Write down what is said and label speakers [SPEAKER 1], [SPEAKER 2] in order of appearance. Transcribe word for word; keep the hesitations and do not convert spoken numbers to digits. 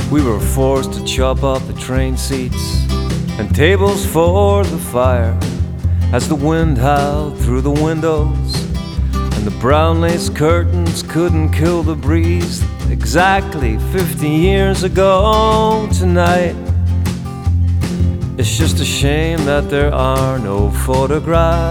[SPEAKER 1] We were forced to chop up the train seats and tables for the fire as the wind howled through the windows and the brown lace curtains couldn't kill the breeze. Exactly fifty years ago tonight. It's just a shame that there are no photographs.